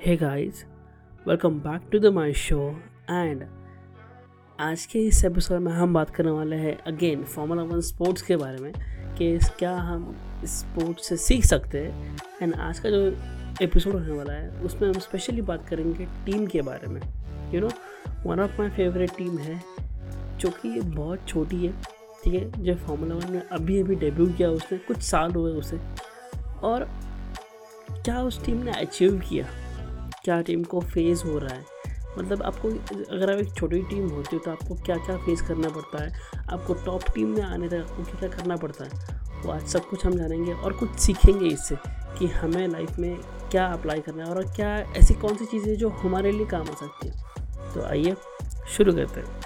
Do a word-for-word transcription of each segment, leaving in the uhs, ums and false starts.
Hey guys, welcome back to the my show. And आज के इस एपिसोड में हम बात करने वाले हैं अगेन फार्मूला वन स्पोर्ट्स के बारे में कि इस- क्या हम इस स्पोर्ट्स से सीख सकते हैं। एंड आज का जो एपिसोड होने वाला है उसमें हम स्पेशली बात करेंगे टीम के बारे में। You know one of my favourite team है जो कि बहुत छोटी है, ठीक है, जो फार्मूला वन में अभी अभी डेब्यू किया, उसने कुछ साल हुए उसे, और क्या उस टीम ने अचीव किया, क्या टीम को फेस हो रहा है। मतलब आपको अगर आप एक छोटी टीम होती हो तो आपको क्या क्या फेस करना पड़ता है, आपको टॉप टीम में आने तक आपको क्या क्या करना पड़ता है, वो आज सब कुछ हम जानेंगे और कुछ सीखेंगे इससे कि हमें लाइफ में क्या अप्लाई करना है और क्या ऐसी कौन सी चीज़ें जो हमारे लिए काम आ सकती हैं। तो आइए शुरू करते हैं।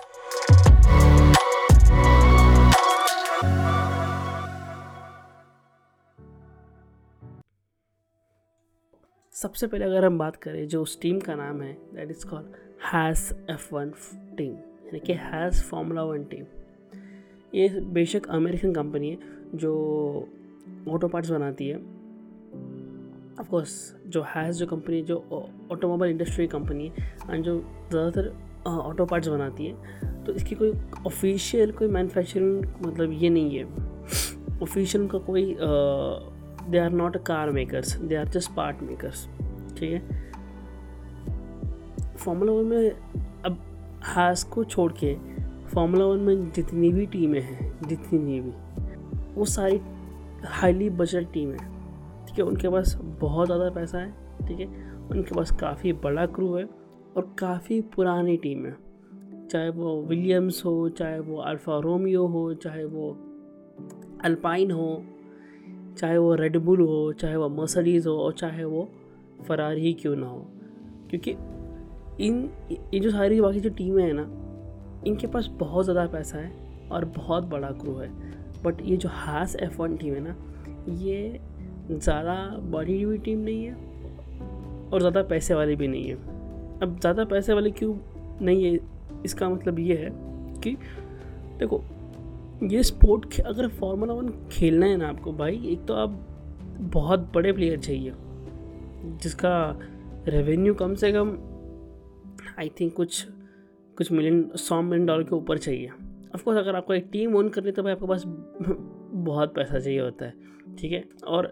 सबसे पहले अगर हम बात करें जो उस टीम का नाम है, that is called Haas F one team, यानी कि हैज़ फार्मूला वन टीम। ये बेशक अमेरिकन कंपनी है जो ऑटो पार्ट्स बनाती है। ऑफ कोर्स जो हैज़ जो कंपनी जो ऑटोमोबाइल इंडस्ट्री कंपनी है एंड जो ज़्यादातर ऑटो पार्ट्स बनाती है, तो इसकी कोई ऑफिशियल कोई मैन्युफैक्चरिंग मतलब ये नहीं है, ऑफिशियल का कोई they are not car makers, they are just part makers, ठीक है। फार्मूला वन में अब हैस को छोड़ के फार्मूला वन में जितनी भी टीमें हैं, जितनी भी वो सारी हाईली बजट टीम है, ठीक है। उनके पास बहुत ज़्यादा पैसा है, ठीक है, उनके पास काफ़ी बड़ा क्रू है और काफ़ी पुरानी टीम है, चाहे वो विलियम्स हो, चाहे वो अल्फा रोमियो हो, चाहे वो अल्पाइन हो, चाहे वो रेडबुल हो, चाहे वो मर्सिडीज़ हो और चाहे वो फरारी ही क्यों ना हो। क्योंकि इन ये जो सारी बाकी जो टीमें हैं ना, इनके पास बहुत ज़्यादा पैसा है और बहुत बड़ा क्रू है। बट ये जो हैज़ एफ वन टीम है ना, ये ज़्यादा बड़ी हुई टीम नहीं है और ज़्यादा पैसे वाली भी नहीं है। अब ज़्यादा पैसे वाली क्यों नहीं है, इसका मतलब ये है कि देखो, ये स्पोर्ट अगर फार्मूला वन खेलना है ना आपको भाई, एक तो आप बहुत बड़े प्लेयर चाहिए जिसका रेवेन्यू कम से कम आई थिंक कुछ कुछ मिलियन सौ मिलियन डॉलर के ऊपर चाहिए। ऑफकोर्स अगर आपको एक टीम ओन करनी है तो भाई आपके पास बहुत पैसा चाहिए होता है, ठीक है। और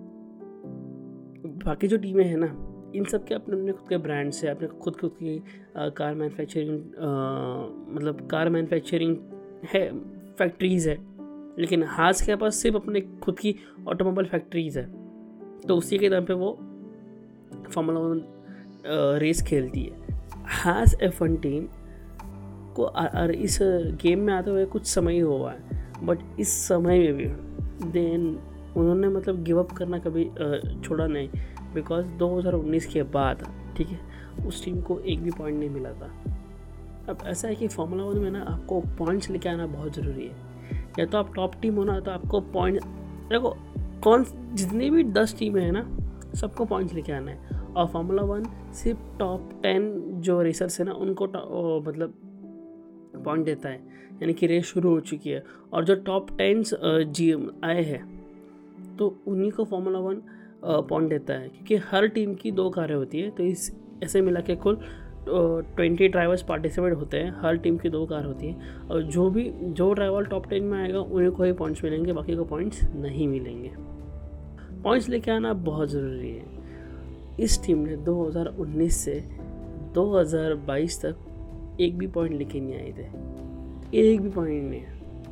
बाकी जो टीमें हैं ना, इन सब के अपने अपने खुद के ब्रांड्स है, अपने खुद खुद की कार मैन्युफैक्चरिंग मतलब कार मैन्युफैक्चरिंग है, फैक्ट्रीज़ है। लेकिन हाज के पास सिर्फ अपने खुद की ऑटोमोबाइल फैक्ट्रीज़ है, तो उसी के दम पे वो फार्मूला वन रेस खेलती है। हाज एफ वन टीम को और इस गेम में आते हुए कुछ समय ही हुआ है, बट इस समय में भी देन उन्होंने मतलब गिव अप करना कभी छोड़ा नहीं, बिकॉज दो हज़ार उन्नीस के बाद, ठीक है, उस टीम को एक भी पॉइंट नहीं मिला था। अब ऐसा है कि फार्मूला वन में ना आपको पॉइंट्स लेके आना बहुत ज़रूरी है। या तो आप टॉप टीम होना तो आपको पॉइंट, देखो कौन जितनी भी दस टीमें हैं ना, सबको पॉइंट्स लेके आना है। और फार्मूला वन सिर्फ टॉप टेन जो रेसर्स है ना उनको ओ, मतलब पॉइंट देता है, यानी कि रेस शुरू हो चुकी है और जो टॉप टेन जी आए हैं तो उन्हीं को फार्मूला वन पॉइंट देता है, क्योंकि हर टीम की दो कारें होती है। तो इस ऐसे मिला के कुल ट्वेंटी ड्राइवर्स पार्टिसिपेट होते हैं, हर टीम की दो कार होती हैं और जो भी जो ड्राइवर टॉप टेन में आएगा उन्हीं को ही पॉइंट्स मिलेंगे, बाकी को पॉइंट्स नहीं मिलेंगे। पॉइंट्स लेके आना बहुत ज़रूरी है। इस टीम ने दो हज़ार उन्नीस से दो हज़ार बाईस तक एक भी पॉइंट लेके नहीं आए थे, एक भी पॉइंट नहीं।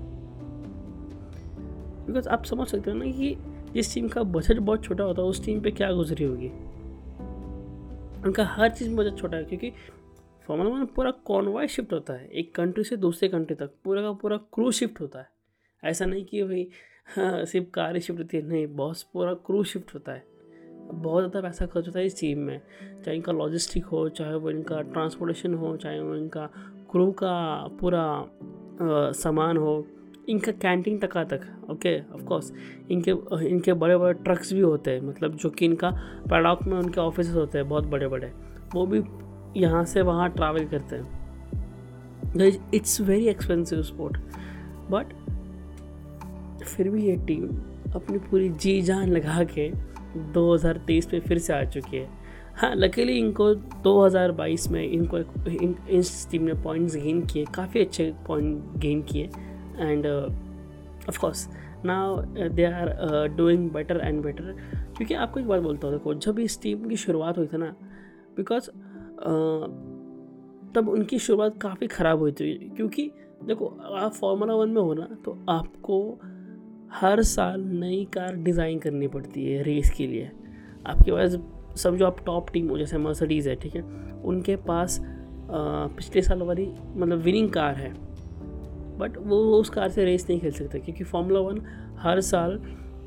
बिकॉज आप समझ सकते हो ना कि जिस टीम का बजट बहुत छोटा होता है उस टीम पे क्या गुजरी होगी। उनका हर चीज़ में बजट छोटा है, क्योंकि फार्मूला वन पूरा कॉन्वॉय शिफ्ट होता है, एक कंट्री से दूसरे कंट्री तक पूरा का पूरा क्रू शिफ्ट होता है। ऐसा नहीं कि भाई हाँ सिर्फ कार ही शिफ्ट होती है, नहीं, बहुत पूरा क्रू शिफ्ट होता है। बहुत ज़्यादा पैसा खर्च होता है इस टीम में, चाहे इनका लॉजिस्टिक हो, चाहे वो इनका ट्रांसपोर्टेशन हो, चाहे वो इनका क्रू का पूरा सामान हो, इनका कैंटीन तक तक ओके। ऑफ कोर्स इनके इनके बड़े बड़े ट्रक्स भी होते हैं, मतलब जो कि इनका पैडॉक में उनके ऑफिस होते हैं बहुत बड़े बड़े, वो भी यहाँ से वहाँ ट्रैवल करते हैं। It's very expensive sport, but फिर भी ये टीम अपनी पूरी जी जान लगा के दो हज़ार तेईस में फिर से आ चुकी है। हाँ, लकीली इनको दो हज़ार बाईस में इनको एक इन इस टीम ने पॉइंट्स गेन किए, काफ़ी अच्छे पॉइंट गेन किए and of course now they are doing better and better. क्योंकि आपको एक बात बोलता हूँ, देखो जब इस टीम की शुरुआत हुई थी ना, बिकॉज uh, तब उनकी शुरुआत काफ़ी ख़राब हुई थी। क्योंकि देखो आप फार्मूला वन में हो ना, तो आपको हर साल नई कार डिज़ाइन करनी पड़ती है रेस के लिए। आपके पास समझो आप टॉप टीम हो, जैसे मर्सिडीज़ है, ठीक है, उनके पास आ, पिछले साल वाली मतलब विनिंग कार है, बट वो उस कार से रेस नहीं खेल सकते क्योंकि फार्मूला वन हर साल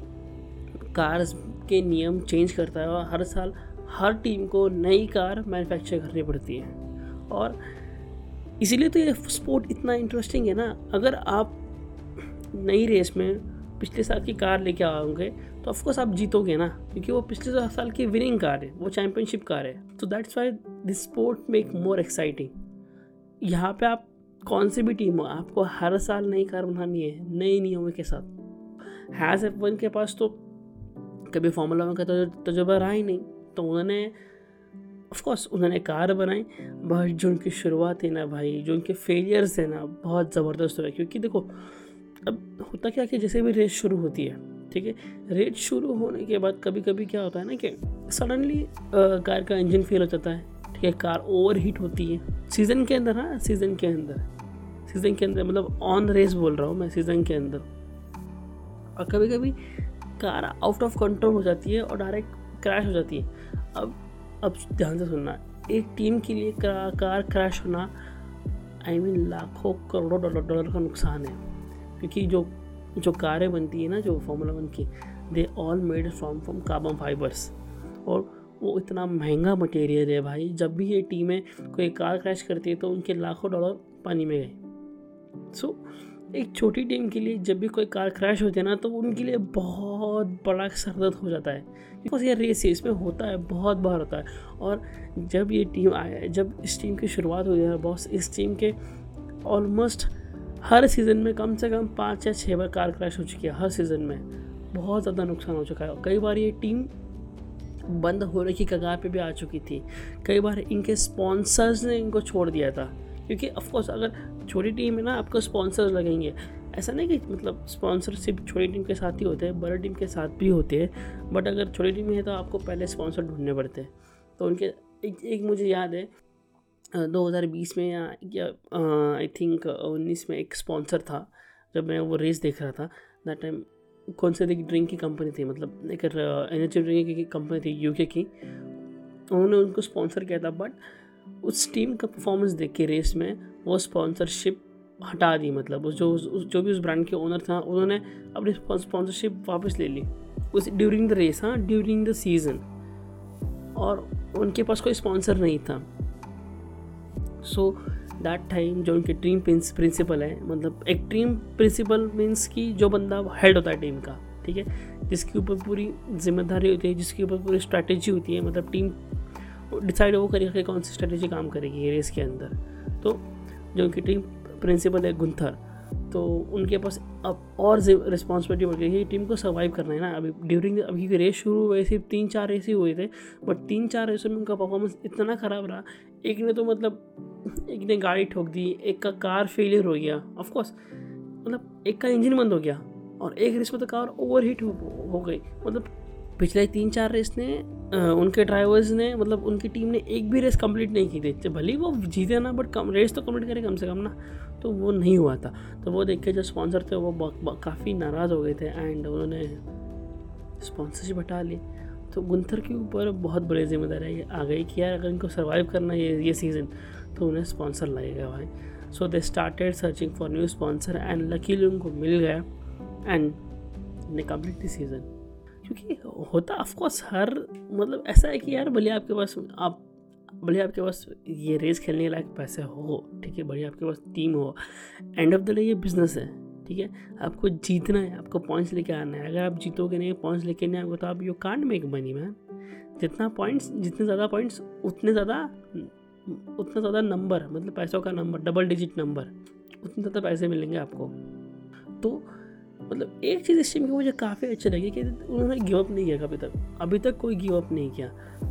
कार्स के नियम चेंज करता है और हर साल हर टीम को नई कार मैन्युफैक्चर करनी पड़ती है। और इसीलिए तो ये स्पोर्ट इतना इंटरेस्टिंग है ना। अगर आप नई रेस में पिछले साल की कार लेके आओगे तो ऑफकोर्स आप जीतोगे ना, क्योंकि वो पिछले साल की विनिंग कार है, वो चैम्पियनशिप कार है। तो that's why this sport make more exciting. यहाँ पे आप कौन सी भी टीम हो, आपको हर साल नई कार बनानी है नए नियमों के साथ। हैज़ एफ वन के पास तो कभी फार्मूला वन का तजुर्बा रहा ही नहीं, तो उन्होंने ऑफकोर्स उन्होंने कार बनाई, बट जो उनकी शुरुआत है ना भाई, जो उनके फेलियर्स है ना, बहुत ज़बरदस्त हुआ। क्योंकि देखो अब होता क्या कि जैसे भी रेस शुरू होती है, ठीक है, रेस शुरू होने के बाद कभी कभी क्या होता है ना कि सडनली कार का इंजन फेल हो जाता है, ठीक है, कार ओवर हीट होती है सीज़न के अंदर। हाँ, सीज़न के अंदर सीज़न के अंदर मतलब ऑन रेस बोल रहा हूँ मैं, सीज़न के अंदर। और कभी कभी कार आउट ऑफ कंट्रोल हो जाती है और डायरेक्ट क्रैश हो जाती है। अब अब ध्यान से सुनना, एक टीम के लिए कार क्रैश होना आई मीन लाखों करोड़ों डॉलर डॉलर का नुकसान है। क्योंकि जो जो कारें बनती है ना, जो फार्मूला वन की, they all made from from carbon fibres, और वो इतना महंगा मटेरियल है भाई। जब भी ये टीमें कोई कार क्रैश करती है तो उनके लाखों डॉलर पानी में गए। सो so, एक छोटी टीम के लिए जब भी कोई कार क्रैश होती है ना, तो उनके लिए बहुत बड़ा सरदर्द हो जाता है। बिकॉज ये रेस है, इसमें होता है, बहुत बार होता है। और जब ये टीम आया, जब इस टीम की शुरुआत हुई है बॉस, इस टीम के ऑलमोस्ट हर सीज़न में कम से कम पाँच या छः बार कार क्रैश हो चुकी है। हर सीज़न में बहुत ज़्यादा नुकसान हो चुका है। कई बार ये टीम बंद होने की कगार पे भी आ चुकी थी। कई बार इनके स्पॉन्सर्स ने इनको छोड़ दिया था, क्योंकि ऑफकोर्स अगर छोटी टीम है ना, आपको स्पॉन्सर्स लगेंगे। ऐसा नहीं कि मतलब स्पॉन्सर सिर्फ छोटी टीम के साथ ही होते हैं, बड़ी टीम के साथ भी होते हैं, बट अगर छोटी टीम है तो आपको पहले स्पॉन्सर ढूंढने पड़ते हैं। तो उनके एक, एक मुझे याद है दो हज़ार बीस में या आई थिंक उन्नीस में एक स्पॉन्सर था, जब मैं वो रेस देख रहा था दैट टाइम। कौन से ड्रिंक की कंपनी थी, मतलब एक एनर्जी ड्रिंक की कंपनी थी यूके की, उन्होंने उनको स्पॉन्सर किया था। बट उस टीम का परफॉर्मेंस देख के रेस में वो स्पॉन्सरशिप हटा दी। मतलब उस जो उस जो भी उस ब्रांड के ओनर था, उन्होंने अपनी स्पॉन्सरशिप वापस ले ली उस ड्यूरिंग द रेस, हाँ ड्यूरिंग द सीज़न, और उनके पास कोई स्पॉन्सर नहीं था। सो दैट टाइम जो उनके टीम प्रिंसिपल है, मतलब एक टीम प्रिंसिपल मीन्स कि जो बंदा हेड होता है टीम का, ठीक है, जिसके ऊपर पूरी जिम्मेदारी होती है, जिसके ऊपर पूरी स्ट्रैटेजी होती है, मतलब टीम डिसाइड वो करेगा कि कौन सी स्ट्रैटेजी काम करेगी ये रेस के अंदर। तो जो उनकी टीम प्रिंसिपल है गुंथर, तो उनके पास अब और रिस्पॉन्सिबिलिटी बढ़ गई है, टीम को सर्वाइव करना है ना। अभी ड्यूरिंग अभी की रेस शुरू हुए सिर्फ तीन चार रेस ही हुए थे, बट तीन चार रेसों में उनका परफॉर्मेंस इतना ख़राब रहा। एक ने तो मतलब एक ने गाड़ी ठोक दी, एक का कार फेलियर हो गया, ऑफकोर्स मतलब एक का इंजन बंद हो गया, और एक रेस में तो कार ओवर हीट हो, हो गई। मतलब पिछले तीन चार रेस ने आ, उनके ड्राइवर्स ने, मतलब उनकी टीम ने एक भी रेस कंप्लीट नहीं की थी। भले ही वो जीते ना, बट कम रेस तो कंप्लीट करे कम से कम ना, तो वो नहीं हुआ था। तो वो देख के जो स्पॉन्सर थे वो काफ़ी नाराज़ हो गए थे एंड उन्होंने स्पॉन्सरशिप हटा ली। तो गुंथर के ऊपर बहुत बड़ी जिम्मेदारी आ गई कि यार अगर इनको सर्वाइव करना ये ये सीज़न, तो उन्हें स्पॉन्सर लगेगा भाई। So they started searching for new sponsor and luckily उनको मिल गया and they complete the season. क्योंकि होता ऑफकोर्स हर मतलब ऐसा है कि यार भले आपके पास आप भले आपके पास ये रेस खेलने के लायक पैसे हो, ठीक है, भले आपके पास टीम हो, एंड ऑफ द डे ये बिजनेस है, ठीक है, आपको जीतना है, आपको पॉइंट्स लेके आना है। अगर आप जीतोगे नहीं, पॉइंट्स लेके नहीं आएंगे, तो आप you can't make money man. जितना पॉइंट्स जितने ज़्यादा पॉइंट्स उतने ज़्यादा उतना ज़्यादा नंबर, मतलब पैसों का नंबर, डबल डिजिट नंबर, उतने ज़्यादा पैसे मिलेंगे आपको। तो मतलब एक चीज़ इस टीम की मुझे काफ़ी अच्छी लगी कि उन्होंने गिव अप नहीं किया कभी तक, अभी तक कोई गिव अप नहीं किया।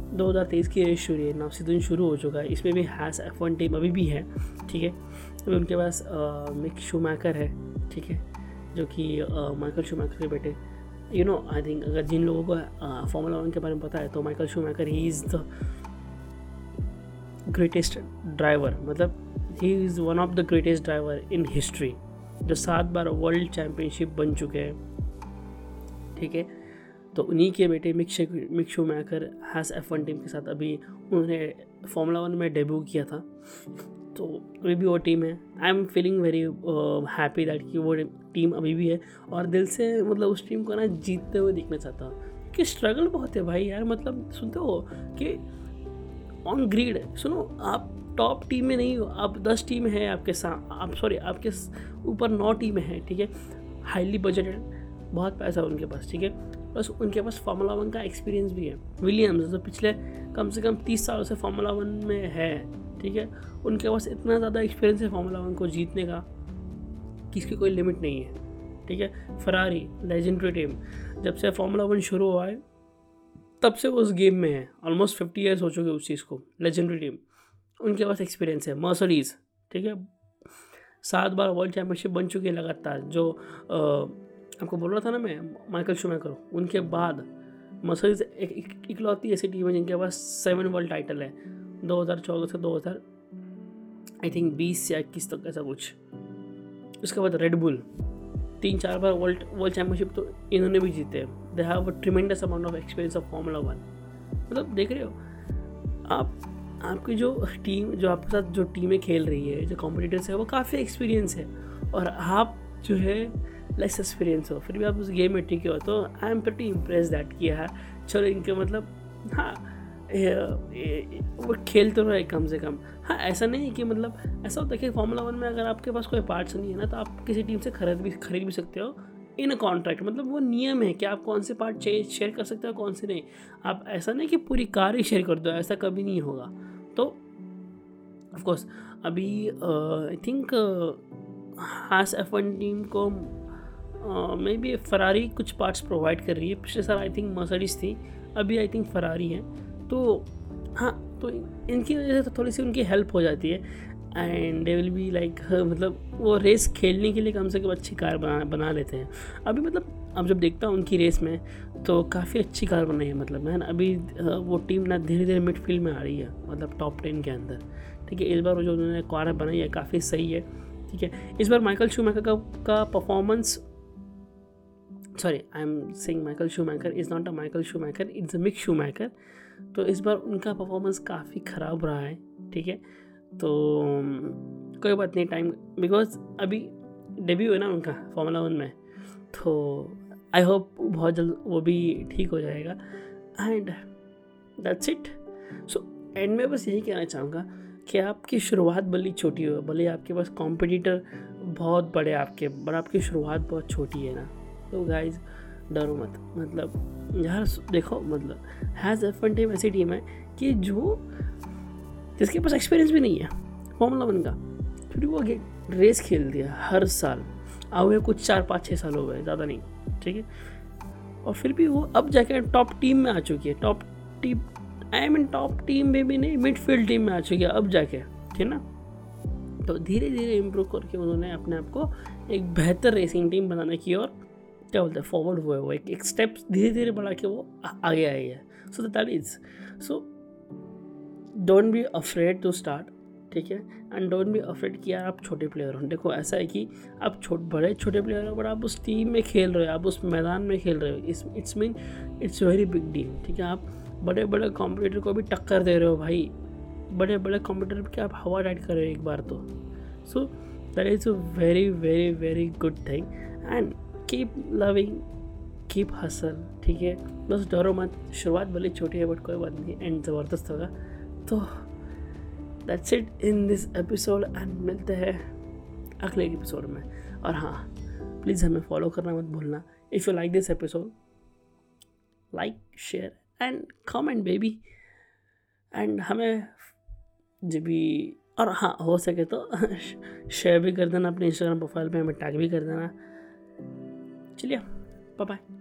दो हज़ार तेईस की रेस शुरू है ना, सीजन शुरू हो चुका है, इसमें भी हैस एफ वन टीम अभी भी है, ठीक है। अभी उनके पास मिक शूमैकर है, ठीक है, जो कि माइकल शूमैकर के बेटे, यू नो आई थिंक अगर जिन लोगों को फार्मूला वन के बारे में पता है तो माइकल शूमैकर ही इज़ द ग्रेटेस्ट ड्राइवर, मतलब ही is one of the greatest driver in history, जो सात बार वर्ल्ड चैम्पियनशिप बन चुके हैं, ठीक है। तो उन्हीं के बेटे मिक शे Mick Schumacher Haas F one team के साथ अभी उन्होंने फार्मूला वन में डेब्यू किया था, तो अभी भी वो टीम है। I am feeling very happy that कि वो टीम अभी भी है, और दिल से मतलब उस टीम को ना जीतते हुए देखना चाहता हूँ, कि स्ट्रगल बहुत है भाई यार, मतलब सुनते हो कि ऑन ग्रिड, सुनो आप टॉप टीम में नहीं हो, आप दस टीम है आपके साथ, आप सॉरी आपके ऊपर नौ टीमें हैं, ठीक है, हाईली बजटेड, बहुत पैसा है उनके पास, ठीक है, प्लस उनके पास फार्मूला वन का एक्सपीरियंस भी है। विलियम्स जो पिछले कम से कम तीस सालों से फार्मूला वन में है, ठीक है, उनके पास इतना ज़्यादा एक्सपीरियंस है फार्मूला वन को जीतने का कि इसकी कोई लिमिट नहीं है, ठीक है। फरारी लेजेंडरी टीम, जब से फार्मूला वन शुरू हुआ है तब से वो उस गेम में है, ऑलमोस्ट फिफ्टी ईयर्स हो चुके उस चीज़ को, लेजेंडरी टीम, उनके पास एक्सपीरियंस है। मर्सिडीज़, ठीक है, सात बार वर्ल्ड चैम्पियनशिप बन चुकी है लगातार, जो आ, आपको बोल रहा था ना मैं, माइकल शूमैकर, उनके बाद मर्सिडीज एक, एक इकलौती ऐसी टीम है जिनके पास सेवन वर्ल्ड टाइटल है, दो हज़ार चौदह से दो हज़ार आई थिंक बीस या इक्कीस तक ऐसा कुछ। उसके बाद रेड बुल, तीन चार बार वर्ल्ड वर्ल्ड चैम्पियनशिप तो इन्होंने भी जीते हैं। They have a tremendous amount of experience of formula one. मतलब देख रहे हो आप, आपकी जो टीम, जो आपके साथ जो टीमें खेल रही है, जो कॉम्पिटिटर्स है, वो काफ़ी एक्सपीरियंस है, और आप जो है लेस एक्सपीरियंस हो, फिर भी आप उस गेम में टिके हो, तो I am pretty impress that कि यार चलो इनके मतलब हाँ वो खेल तो रहे कम से कम। हाँ ऐसा नहीं है कि मतलब ऐसा होता है कि फार्मूला वन में अगर आपके पास कोई पार्ट्स नहीं है ना, तो आप किसी टीम से खरीद भी खरीद भी सकते हो इन अ कॉन्ट्रैक्ट, मतलब वो नियम है कि आप कौन से पार्ट शेयर कर सकते हो कौन से नहीं। आप ऐसा नहीं कि पूरी कार ही शेयर कर दो, ऐसा कभी नहीं होगा। तो ऑफकोर्स अभी I think Haas F one team को मे बी फरारी कुछ पार्ट्स प्रोवाइड कर रही है। पिछले साल आई थिंक मर्सिडीज थी, अभी आई थिंक फरारी है। तो हाँ, तो इनकी वजह से तो थोड़ी सी उनकी हेल्प हो जाती है, and they will be like मतलब वो रेस खेलने के लिए कम से कम अच्छी कार बना बना लेते हैं। अभी मतलब अब जब देखता हूँ उनकी रेस में तो काफ़ी अच्छी कार बनाई है, मतलब है ना। अभी वो टीम ना धीरे धीरे मिडफील्ड में आ रही है, मतलब टॉप टेन के अंदर, ठीक है। इस बार वो जो उन्होंने कार बनाई है काफ़ी सही है, ठीक है। इस बार माइकल शूमैकर का का performance, sorry I am saying Michael Schumacher is not a Michael Schumacher, it's a Mick Schumacher. तो इस बार उनका परफॉर्मेंस काफ़ी ख़राब रहा है, ठीक है। तो कोई बात नहीं, टाइम, बिकॉज अभी डेब्यू है ना उनका फार्मूला वन में, तो आई होप बहुत जल्द वो भी ठीक हो जाएगा, and that's it. So end में बस यही कहना चाहूँगा कि आपकी शुरुआत भले छोटी हो, भले आपके पास कॉम्पिटिटर बहुत बड़े आपके, पर आपकी शुरुआत बहुत छोटी है ना, तो गाइज डरो मत। मतलब यार देखो, मतलब हैज़ एफ वन टीम ऐसी टीम है कि जो जिसके पास एक्सपीरियंस भी नहीं है फार्मूला वन का, फिर वो रेस खेल दिया हर साल, आए कुछ चार पाँच छः साल हो गए, ज़्यादा नहीं, ठीक है। और फिर भी वो अब जाके टॉप टीम में आ चुकी है, top team I mean top team में भी नहीं, मिडफील्ड टीम में आ चुकी है अब जाके, ठीक है ना। तो धीरे धीरे इम्प्रूव करके उन्होंने अपने आप को एक बेहतर रेसिंग टीम बनाने की और क्या बोलते हैं फॉरवर्ड हुए, वो एक एक स्टेप धीरे धीरे बढ़ा के वो आगे आई है। So that is so don't be afraid to start, ठीक है, एंड डोंट बी अफ्रेड कि यार आप छोटे प्लेयर हो। देखो ऐसा है कि आप छोट बड़े छोटे प्लेयर हो, बट आप उस टीम में खेल रहे हो, आप उस मैदान में खेल रहे हो, इस it's mean it's very big deal, ठीक है। आप बड़े बड़े कॉम्पिटिटर को भी टक्कर दे रहे हो भाई, बड़े बड़े कॉम्पिटिटर के आप हवा टाइट कर रहे हो एक बार तो। So that is a very very very good thing, and keep loving, keep hustle, ठीक है। बस डरो मत, शुरुआत भले छोटी है बट कोई बात नहीं, एंड ज़बरदस्त होगा। तो that's it in this episode, and मिलते हैं अगले एपिसोड में। और हाँ, प्लीज़ हमें फॉलो करना मत भूलना। If you like this episode, like share and comment baby, and हमें जब भी, और हाँ हो सके तो शेयर भी कर देना अपने इंस्टाग्राम प्रोफाइल पे, हमें टैग भी कर देना। चलिए बाय बाय।